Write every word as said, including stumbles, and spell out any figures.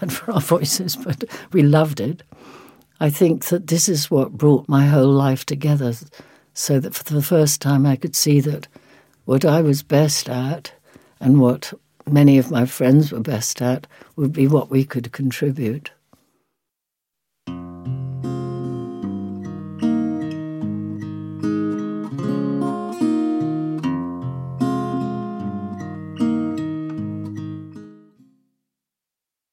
bad for our voices, but we loved it. I think that this is what brought my whole life together, so that for the first time I could see that what I was best at and what many of my friends were best at would be what we could contribute.